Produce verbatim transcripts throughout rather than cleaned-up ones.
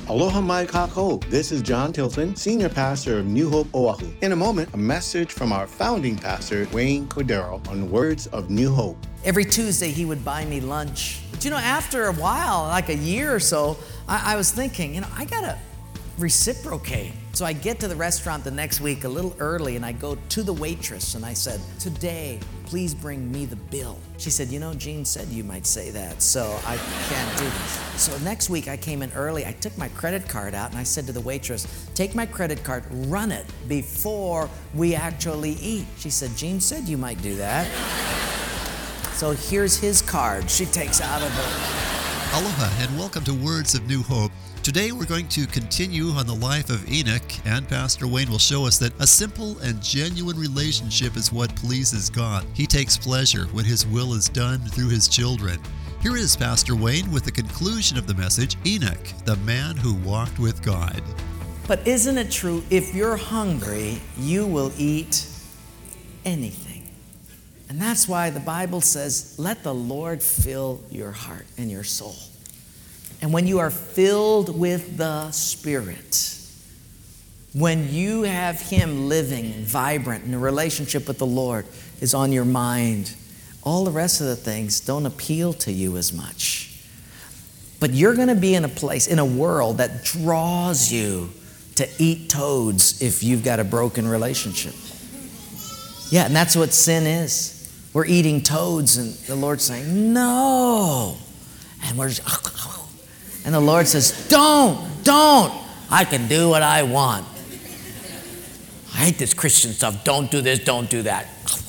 Aloha mai kākou. This is John Tilton, Senior Pastor of New Hope, Oahu. In a moment, a message from our founding pastor, Wayne Cordero, on words of New Hope. Every Tuesday, he would buy me lunch. But you know, after a while, like a year or so, I, I was thinking, you know, I gotta reciprocate. So I get to the restaurant the next week a little early, and I go to the waitress and I said, "Today, please bring me the bill." She said, "You know, Gene said you might say that, so I can't do this." So next week I came in early, I took my credit card out and I said to the waitress, "Take my credit card, run it before we actually eat." She said, "Gene said you might do that." So here's his card. She takes out of it. Aloha and welcome to Words of New Hope. Today we're going to continue on the life of Enoch, and Pastor Wayne will show us that a simple and genuine relationship is what pleases God. He takes pleasure when His will is done through His children. Here is Pastor Wayne with the conclusion of the message, Enoch, the man who walked with God. But isn't it true, if you're hungry, you will eat anything? And that's why the Bible says, let the Lord fill your heart and your soul. And when you are filled with the Spirit, when you have Him living, vibrant, and a relationship with the Lord is on your mind, all the rest of the things don't appeal to you as much. But you're going to be in a place, in a world that draws you to eat toads if you've got a broken relationship. Yeah, and that's what sin is. We're eating toads, and the Lord's saying, no. And we're just, and the Lord says, don't, don't. I can do what I want. I hate this Christian stuff. Don't do this, don't do that.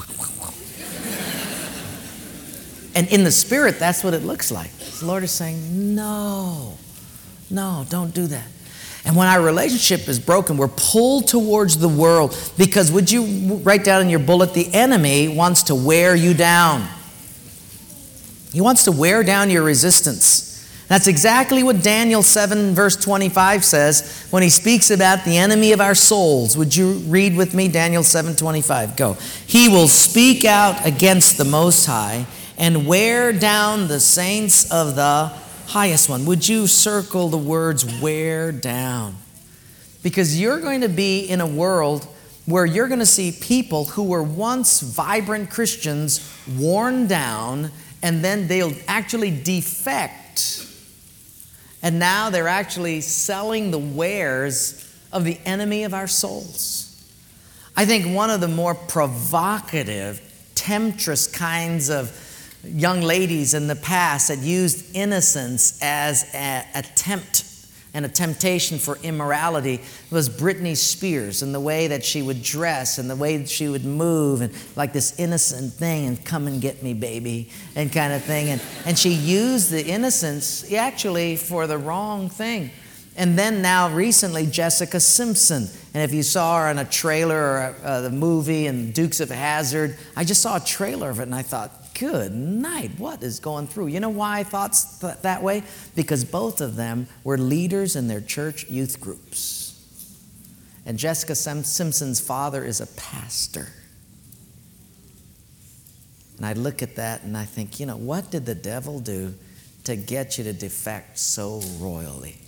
And in the Spirit, that's what it looks like. The Lord is saying, no, no, don't do that. And when our relationship is broken, we're pulled towards the world because, would you write down in your bullet, the enemy wants to wear you down. He wants to wear down your resistance. That's exactly what Daniel seven verse twenty-five says when he speaks about the enemy of our souls. Would you read with me Daniel seven twenty-five? Go. He will speak out against the Most High and wear down the saints of the Highest One. Would you circle the words wear down? Because you're going to be in a world where you're going to see people who were once vibrant Christians worn down, and then they'll actually defect. And now they're actually selling the wares of the enemy of our souls. I think one of the more provocative, temptress kinds of young ladies in the past that used innocence as an attempt and a temptation for immorality was Britney Spears, and the way that she would dress and the way that she would move, and like this innocent thing, and come and get me, baby, and kind of thing. And, and she used the innocence actually for the wrong thing. And then now recently, Jessica Simpson. And if you saw her in a trailer or a, uh, the movie and Dukes of Hazzard, I just saw a trailer of it and I thought, good night, what is going through? You know why I thought th- that way? Because both of them were leaders in their church youth groups. And Jessica Sim- Simpson's father is a pastor. And I look at that and I think, you know, what did the devil do to get you to defect so royally?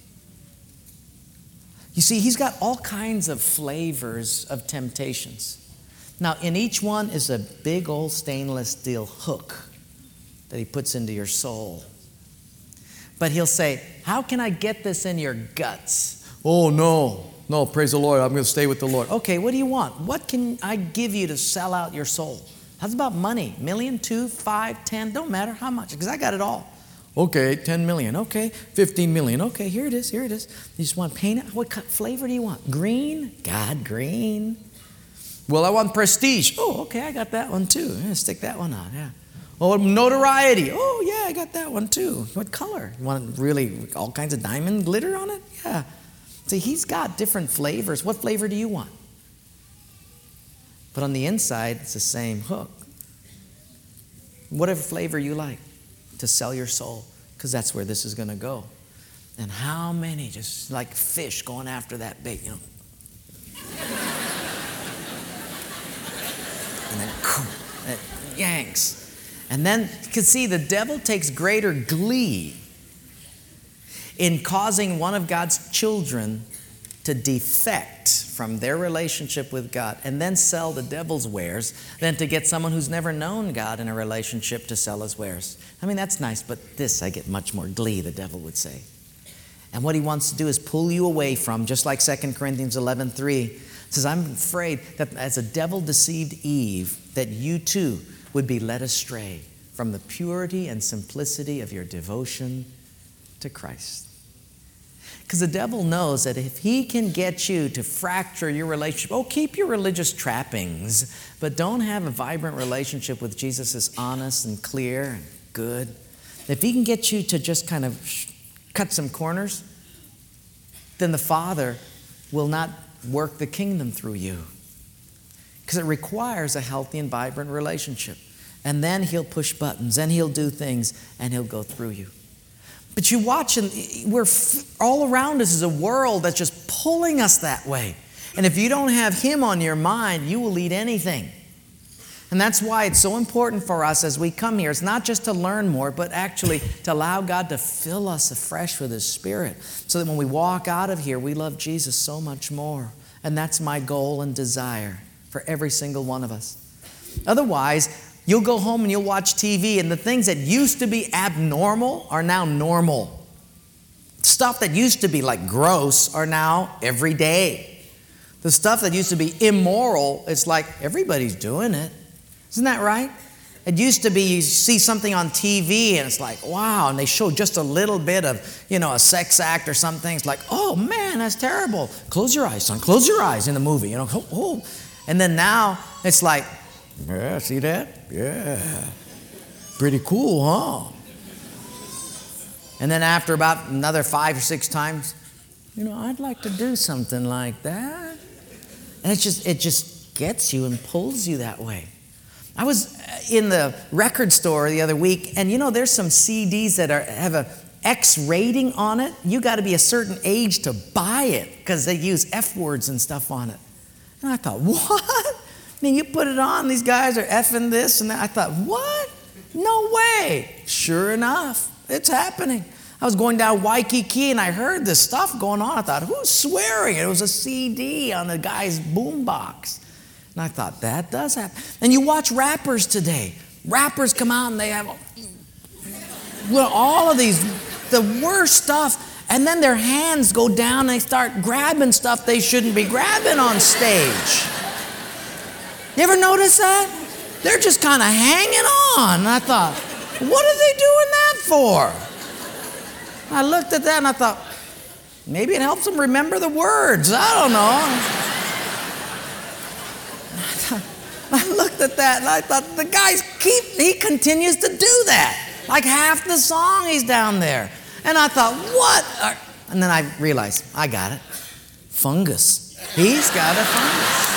You see, he's got all kinds of flavors of temptations. Now, in each one is a big old stainless steel hook that he puts into your soul. But he'll say, how can I get this in your guts? Oh, no. No, praise the Lord. I'm going to stay with the Lord. Okay, what do you want? What can I give you to sell out your soul? How's about money? Million, two, five, ten? Don't matter how much, because I got it all. Okay, ten million. Okay, fifteen million. Okay, here it is. Here it is. You just want paint it? What flavor do you want? Green? God, green. Well, I want prestige. Oh, okay, I got that one too. Yeah, stick that one on, yeah. Oh, notoriety. Oh, yeah, I got that one too. What color? You want really all kinds of diamond glitter on it? Yeah. See, he's got different flavors. What flavor do you want? But on the inside, it's the same hook. Whatever flavor you like to sell your soul, because that's where this is going to go. And how many just like fish going after that bait, you know? And then it yanks. And then you can see the devil takes greater glee in causing one of God's children to defect from their relationship with God and then sell the devil's wares than to get someone who's never known God in a relationship to sell his wares. I mean, that's nice, but this I get much more glee, the devil would say. And what he wants to do is pull you away from, just like Second Corinthians eleven three says, I'm afraid that as the devil deceived Eve, that you too would be led astray from the purity and simplicity of your devotion to Christ. Because the devil knows that if he can get you to fracture your relationship, oh, keep your religious trappings, but don't have a vibrant relationship with Jesus that's honest and clear and good. If he can get you to just kind of cut some corners, then the Father will not work the kingdom through you. Because it requires a healthy and vibrant relationship. And then he'll push buttons, and he'll do things, and he'll go through you. But you watch, and we're all around us is a world that's just pulling us that way. And if you don't have him on your mind, you will eat anything. And that's why it's so important for us as we come here. It's not just to learn more, but actually to allow God to fill us afresh with his Spirit, so that when we walk out of here, we love Jesus so much more. And that's my goal and desire for every single one of us. Otherwise, you'll go home and you'll watch T V, and the things that used to be abnormal are now normal. Stuff that used to be like gross are now everyday. The stuff that used to be immoral, it's like everybody's doing it. Isn't that right? It used to be you see something on T V and it's like, wow, and they show just a little bit of, you know, a sex act or something. It's like, oh man, that's terrible. Close your eyes, son. Close your eyes in the movie, you know. Oh, oh. And then now it's like, yeah, see that? Yeah. Pretty cool, huh? And then after about another five or six times, you know, I'd like to do something like that. And it just it just gets you and pulls you that way. I was in the record store the other week, and you know, there's some C Ds that are have a X rating on it. You got to be a certain age to buy it because they use F words and stuff on it. And I thought, what? I mean, you put it on, these guys are effing this and that. I thought, what? No way. Sure enough, it's happening. I was going down Waikiki and I heard this stuff going on. I thought, who's swearing? It was a C D on the guy's boombox. And I thought, that does happen. And you watch rappers today. Rappers come out and they have well, all of these, the worst stuff. And then their hands go down and they start grabbing stuff they shouldn't be grabbing on stage. You ever notice that? They're just kind of hanging on. And I thought, what are they doing that for? I looked at that and I thought, maybe it helps them remember the words. I don't know. I looked at that and I thought, the guy's keep, he continues to do that. Like half the song he's down there. And I thought, what? Are, and then I realized, I got it. Fungus. He's got a fungus.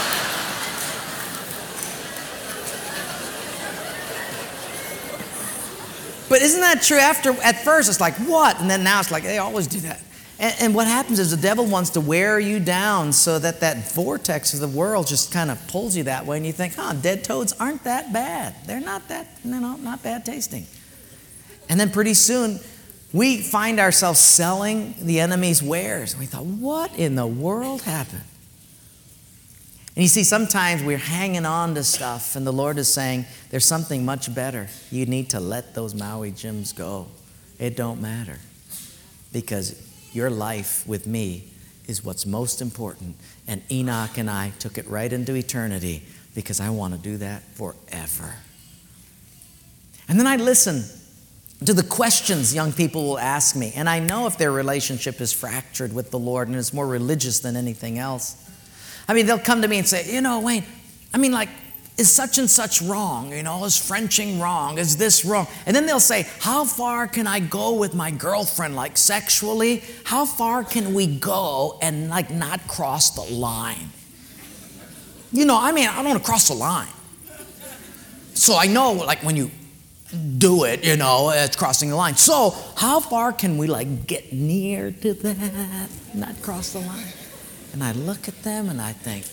But isn't that true? After, at first, it's like, what? And then now it's like, they always do that. And, and what happens is the devil wants to wear you down so that that vortex of the world just kind of pulls you that way. And you think, huh, dead toads aren't that bad. They're not that, you know, not bad tasting. And then pretty soon, we find ourselves selling the enemy's wares. And we thought, what in the world happened? And you see, sometimes we're hanging on to stuff, and the Lord is saying, there's something much better. You need to let those Maui Jims go. It don't matter. Because your life with me is what's most important. And Enoch and I took it right into eternity because I want to do that forever. And then I listen to the questions young people will ask me. And I know if their relationship is fractured with the Lord and it's more religious than anything else. I mean, they'll come to me and say, you know, Wayne, I mean, like, is such and such wrong? You know, is Frenching wrong? Is this wrong? And then they'll say, how far can I go with my girlfriend, like sexually? How far can we go and like not cross the line? You know, I mean, I don't want to cross the line. So I know, like, when you do it, you know, it's crossing the line. So how far can we like get near to that, not cross the line? And I look at them and I think,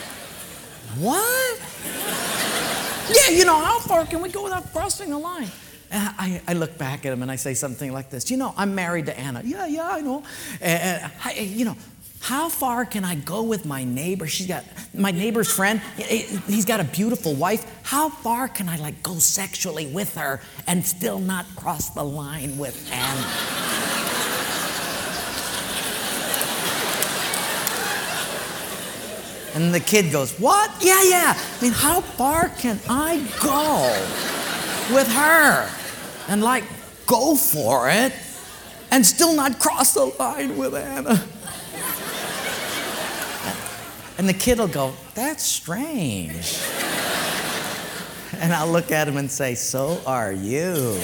what? Yeah, you know, how far can we go without crossing the line? And I, I look back at him and I say something like this. You know, I'm married to Anna. Yeah, yeah, I know. And, I, you know, how far can I go with my neighbor? She's got, my neighbor's friend, he's got a beautiful wife. How far can I like go sexually with her and still not cross the line with Anna? And the kid goes, what? Yeah, yeah. I mean, how far can I go with her and like go for it and still not cross the line with Anna? And the kid will go, that's strange. And I'll look at him and say, so are you.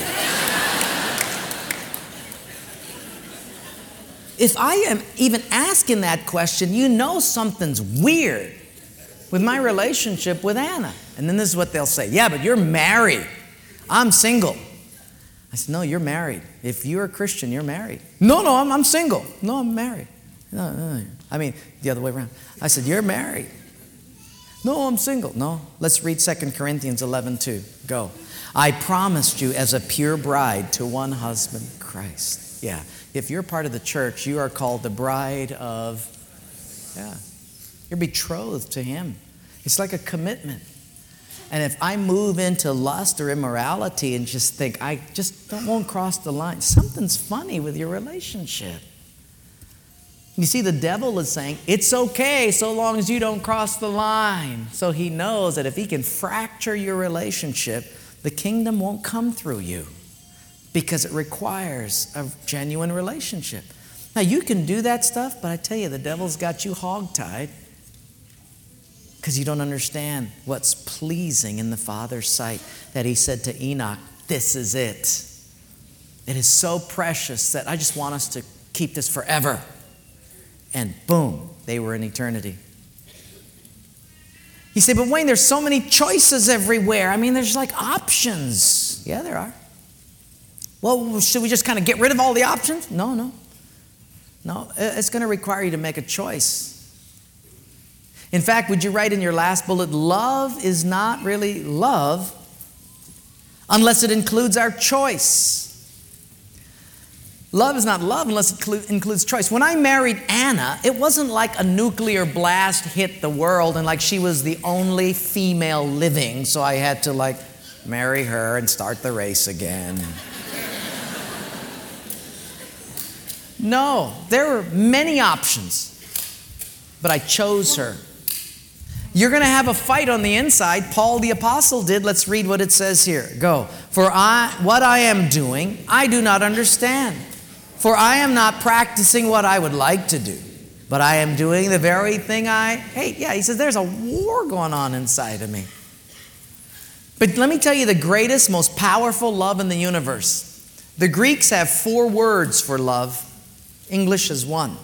If I am even asking that question, you know something's weird with my relationship with Anna. And then this is what they'll say. Yeah, but you're married. I'm single. I said, no, you're married. If you're a Christian, you're married. No, no, I'm, I'm single. No, I'm married. No, no, I mean, the other way around. I said, you're married. No, I'm single. No, let's read Second Corinthians eleven two. Go. I promised you as a pure bride to one husband, Christ. Yeah. If you're part of the church, you are called the bride of, yeah, you're betrothed to him. It's like a commitment. And if I move into lust or immorality and just think, I just don't, won't cross the line, something's funny with your relationship. You see, the devil is saying, it's okay so long as you don't cross the line. So he knows that if he can fracture your relationship, the kingdom won't come through you because it requires a genuine relationship. Now, you can do that stuff, but I tell you, the devil's got you hogtied because you don't understand what's pleasing in the Father's sight, that he said to Enoch, this is it. It is so precious that I just want us to keep this forever. And boom, they were in eternity. You say, but Wayne, there's so many choices everywhere. I mean, there's like options. Yeah, there are. Well, should we just kind of get rid of all the options? No, no. No, it's going to require you to make a choice. In fact, would you write in your last bullet, love is not really love unless it includes our choice. Love is not love unless it clu- includes choice. When I married Anna, it wasn't like a nuclear blast hit the world and like she was the only female living, so I had to like marry her and start the race again. No, there were many options, but I chose her. You're going to have a fight on the inside. Paul the apostle did. Let's read what it says here. Go. For I, what I am doing, I do not understand. For I am not practicing what I would like to do, but I am doing the very thing I hate. Yeah, he says there's a war going on inside of me. But let me tell you the greatest, most powerful love in the universe. The Greeks have four words for love. English is one.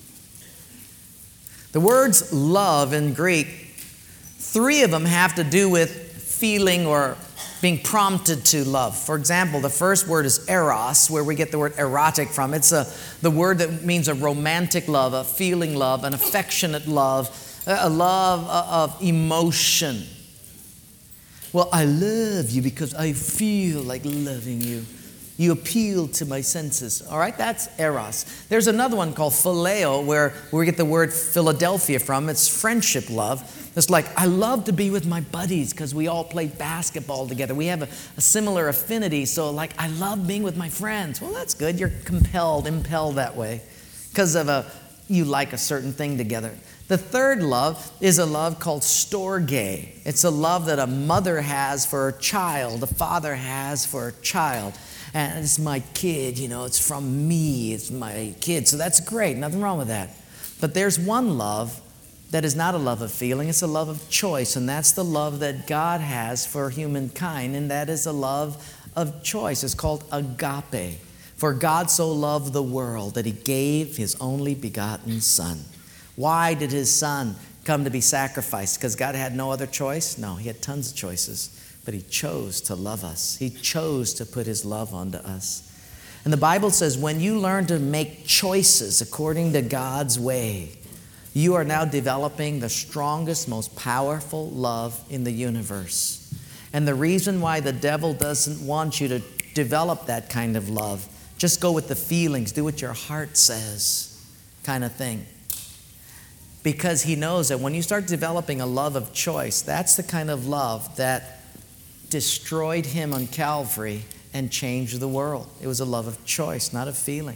The words love in Greek, three of them have to do with feeling or being prompted to love. For example, the first word is eros, where we get the word erotic from. It's a, the word that means a romantic love, a feeling love, an affectionate love, a love of emotion. Well, I love you because I feel like loving you. You appeal to my senses. All right, that's eros. There's another one called phileo, where we get the word Philadelphia from. It's friendship love. It's like, I love to be with my buddies because we all play basketball together. We have a, a similar affinity, so like, I love being with my friends. Well, that's good. You're compelled, impelled that way because of a, you like a certain thing together. The third love is a love called storge. It's a love that a mother has for a child, a father has for a child. And it's my kid, you know, it's from me, it's my kid. So that's great, nothing wrong with that. But there's one love that is not a love of feeling, it's a love of choice. And that's the love that God has for humankind, and that is a love of choice. It's called agape. For God so loved the world that he gave his only begotten Son. Why did his Son come to be sacrificed? Because God had no other choice? No, he had tons of choices. But he chose to love us. He chose to put his love onto us. And the Bible says when you learn to make choices according to God's way, you are now developing the strongest, most powerful love in the universe. And the reason why the devil doesn't want you to develop that kind of love. Just go with the feelings, do what your heart says, kind of thing. Because he knows that when you start developing a love of choice, that's the kind of love that destroyed him on Calvary and changed the world. It was a love of choice, not of feeling.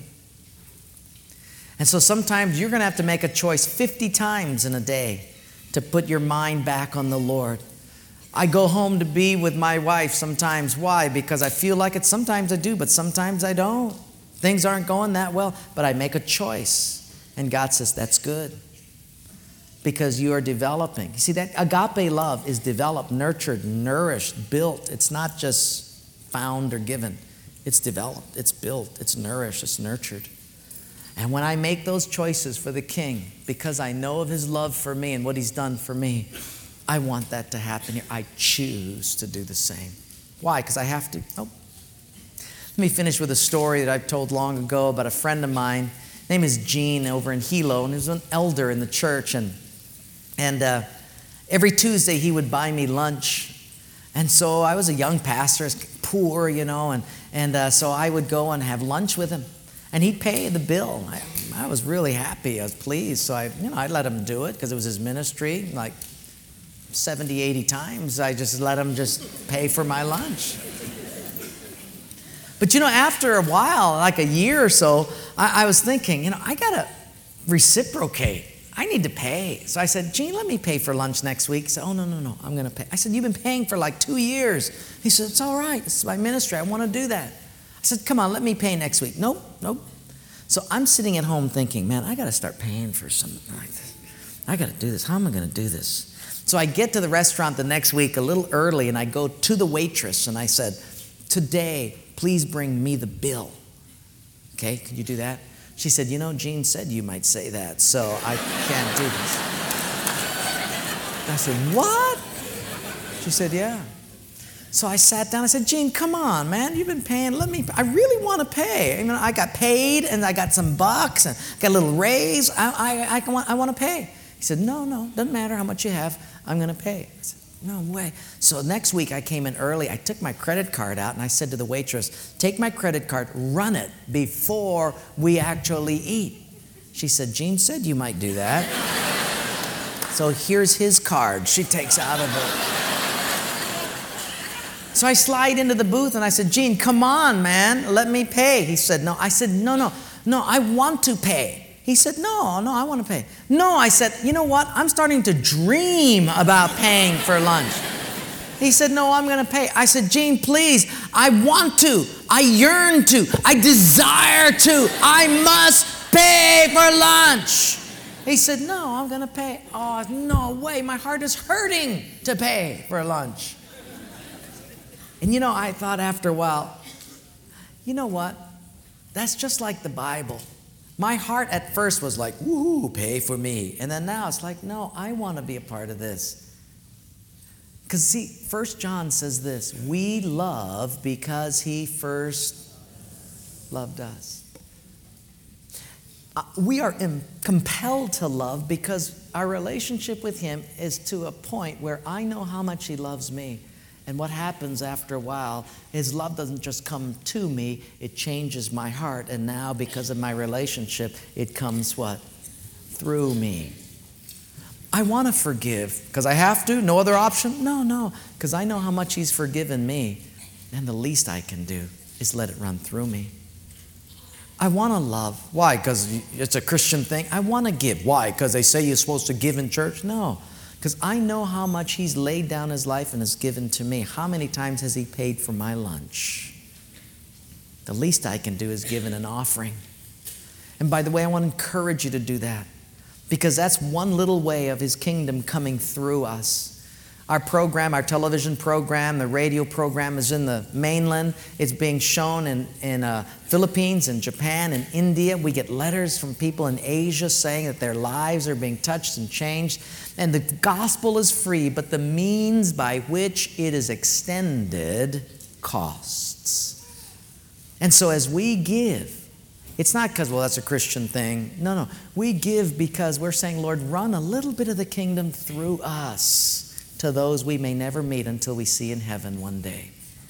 And so sometimes you're going to have to make a choice fifty times in a day to put your mind back on the Lord. I go home to be with my wife sometimes. Why? Because I feel like it. Sometimes I do, but sometimes I don't. Things aren't going that well, but I make a choice. And God says, that's good. Because you are developing. You see, that agape love is developed, nurtured, nourished, built. It's not just found or given. It's developed, it's built, it's nourished, it's nurtured. And when I make those choices for the King, because I know of His love for me and what He's done for me, I want that to happen here. I choose to do the same. Why? Because I have to. Nope. Let me finish with a story that I've told long ago about a friend of mine. His name is Gene over in Hilo, and he was an elder in the church. And, and uh, every Tuesday he would buy me lunch. And so I was a young pastor, poor, you know, and, and uh, so I would go and have lunch with him. And he'd pay the bill. I, I was really happy. I was pleased. So I, you know, I let him do it because it was his ministry. Like seventy, eighty times, I just let him just pay for my lunch. But you know, after a while, like a year or so, I, I was thinking, you know, I got to reciprocate. I need to pay. So I said, Gene, let me pay for lunch next week. He said, oh, no, no, no, I'm going to pay. I said, you've been paying for like two years. He said, it's all right. This is my ministry. I want to do that. I said, come on, let me pay next week. Nope, nope. So I'm sitting at home thinking, man, I got to start paying for something like this. I got to do this. How am I going to do this? So I get to the restaurant the next week a little early, and I go to the waitress, and I said, today, please bring me the bill. Okay, can you do that? She said, you know, Gene said you might say that, so I can't do this. I said, what? She said, yeah. So I sat down. I said, Gene, come on, man. You've been paying. Let me, I really want to pay. I mean, I got paid, and I got some bucks, and got a little raise. I, I, I, want, I want to pay. He said, no, no, doesn't matter how much you have. I'm going to pay. I said, no way. So next week I came in early. I took my credit card out, and I said to the waitress, take my credit card, run it before we actually eat. She said, Gene said you might do that. So here's his card. She takes out of it. So I slide into the booth, and I said, Gene, come on, man. Let me pay. He said, no. I said, no, no, no, I want to pay. He said, no, no, I want to pay. No, I said, you know what? I'm starting to dream about paying for lunch. He said, no, I'm going to pay. I said, Gene, please, I want to. I yearn to. I desire to. I must pay for lunch. He said, no, I'm going to pay. Oh, no way. My heart is hurting to pay for lunch. And you know, I thought after a while, you know what? That's just like the Bible. My heart at first was like, woo, pay for me. And then now it's like, no, I want to be a part of this. Because see, First John says this, we love because He first loved us. Uh, we are im- compelled to love because our relationship with Him is to a point where I know how much He loves me. And what happens after a while, His love doesn't just come to me, it changes my heart. And now, because of my relationship, it comes what? Through me. I want to forgive because I have to. No other option? No, no. Because I know how much He's forgiven me. And the least I can do is let it run through me. I want to love. Why? Because it's a Christian thing. I want to give. Why? Because they say you're supposed to give in church? No. Because I know how much He's laid down His life and has given to me. How many times has He paid for my lunch? The least I can do is give in an offering. And by the way, I want to encourage you to do that. Because that's one little way of His kingdom coming through us. Our program, our television program, the radio program is in the mainland. It's being shown in, in uh, Philippines and Japan and India. We get letters from people in Asia saying that their lives are being touched and changed. And the gospel is free, but the means by which it is extended costs. And so as we give, it's not because, well, that's a Christian thing. No, no. We give because we're saying, Lord, run a little bit of the kingdom through us to those we may never meet until we see in heaven one day.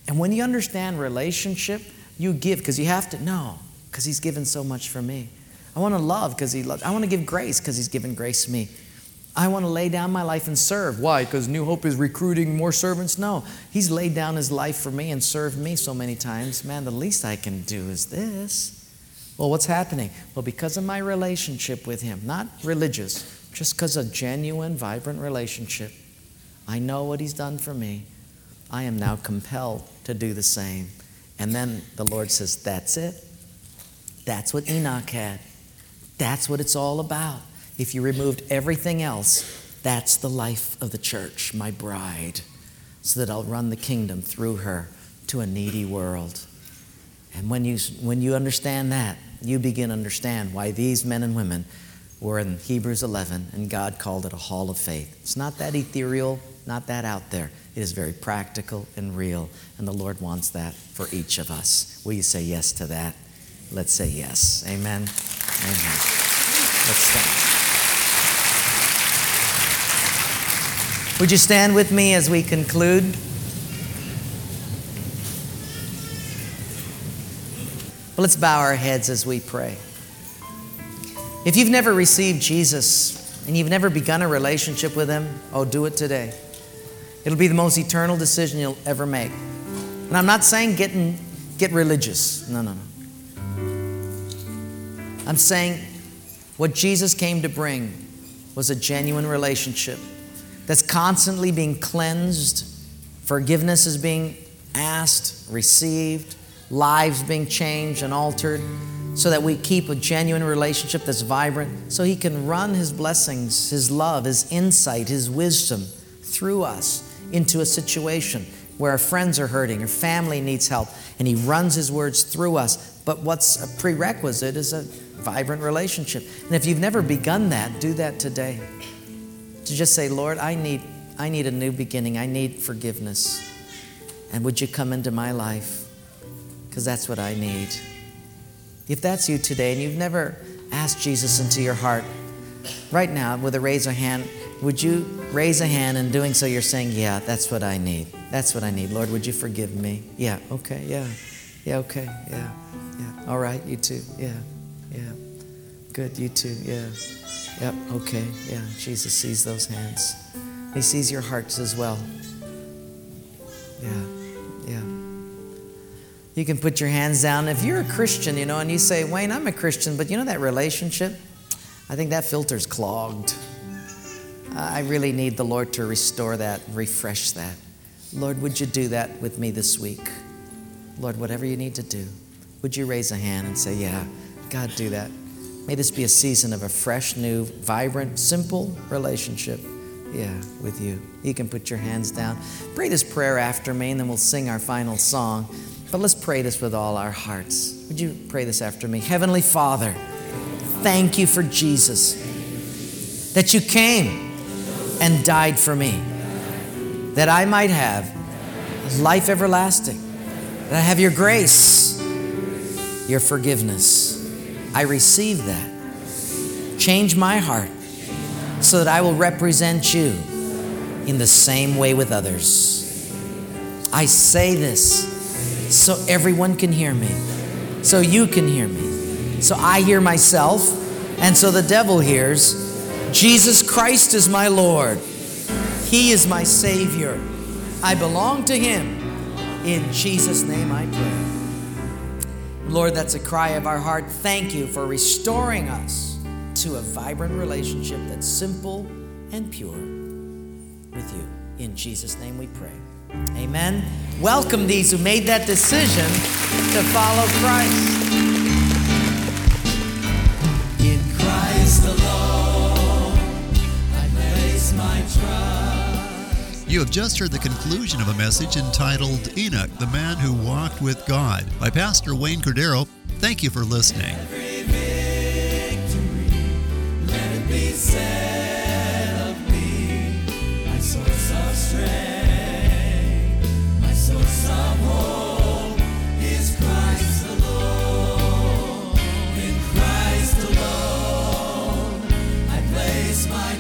And when you understand relationship, you give because you have to. No, because He's given so much for me. I want to love because He loves. I want to give grace because He's given grace to me. I want to lay down my life and serve. Why? Because New Hope is recruiting more servants? No. He's laid down His life for me and served me so many times. Man, the least I can do is this. Well, what's happening? Well, because of my relationship with Him, not religious, just because of genuine, vibrant relationship, I know what He's done for me. I am now compelled to do the same. And then the Lord says, that's it. That's what Enoch had. That's what it's all about. If you removed everything else, that's the life of the church, my bride, so that I'll run the kingdom through her to a needy world. And when you, when you understand that, you begin to understand why these men and women were in Hebrews eleven, and God called it a hall of faith. It's not that ethereal, not that out there. It is very practical and real, and the Lord wants that for each of us. Will you say yes to that? Let's say yes. Amen. Amen. Let's stand. Would you stand with me as we conclude? Well, let's bow our heads as we pray. If you've never received Jesus and you've never begun a relationship with Him, oh, do it today. It'll be the most eternal decision you'll ever make. And I'm not saying get, in, get religious. No, no, no. I'm saying what Jesus came to bring was a genuine relationship that's constantly being cleansed. Forgiveness is being asked, received, lives being changed and altered, so that we keep a genuine relationship that's vibrant, so He can run His blessings, His love, His insight, His wisdom through us into a situation where our friends are hurting, our family needs help, and He runs His words through us. But what's a prerequisite is a vibrant relationship. And if you've never begun that, do that today. To just say, Lord, I need, I need a new beginning. I need forgiveness. And would you come into my life? Because that's what I need. If that's you today and you've never asked Jesus into your heart, right now, with a raise of hand, would you raise a hand, and doing so you're saying, yeah, that's what I need. That's what I need. Lord, would you forgive me? Yeah, okay, yeah. Yeah, okay, yeah, yeah. All right, you too, yeah, yeah. Good, you too, yeah. Yep, okay, yeah. Jesus sees those hands. He sees your hearts as well. Yeah, yeah. You can put your hands down. If you're a Christian, you know, and you say, Wayne, I'm a Christian, but you know that relationship? I think that filter's clogged. I really need the Lord to restore that, refresh that. Lord, would you do that with me this week? Lord, whatever you need to do, would you raise a hand and say, yeah, God, do that. May this be a season of a fresh, new, vibrant, simple relationship, yeah, with you. You can put your hands down. Pray this prayer after me, and then we'll sing our final song. But let's pray this with all our hearts. Would you pray this after me? Heavenly Father, thank you for Jesus, that you came and died for me, that I might have life everlasting, that I have your grace, your forgiveness. I receive that. Change my heart so that I will represent you in the same way with others. I say this so everyone can hear me, so you can hear me, so I hear myself, and so the devil hears. Jesus Christ is my Lord. He is my Savior. I belong to Him. In Jesus' name I pray. Lord, that's a cry of our heart. Thank you for restoring us to a vibrant relationship that's simple and pure with you. In Jesus' name we pray. Amen. Welcome these who made that decision to follow Christ. In Christ alone, I place my trust. You have just heard the conclusion of a message entitled Enoch, the Man Who Walked with God, by Pastor Wayne Cordero. Thank you for listening. Every victory, let it be said of me, my source of strength, my source of hope is Christ alone. In Christ alone, I place my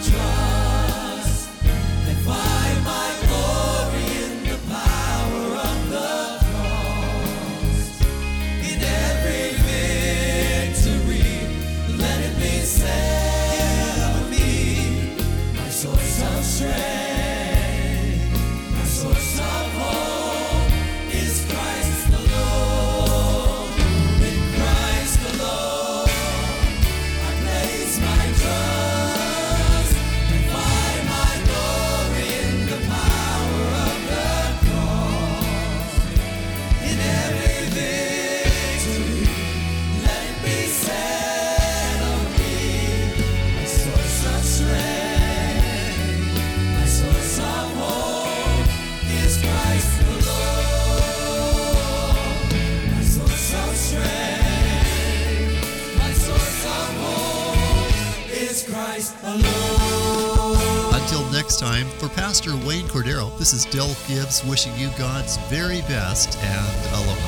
trust and find my glory in the power of the Jesus alone. Until next time, for Pastor Wayne Cordero, this is Del Gibbs wishing you God's very best and aloha.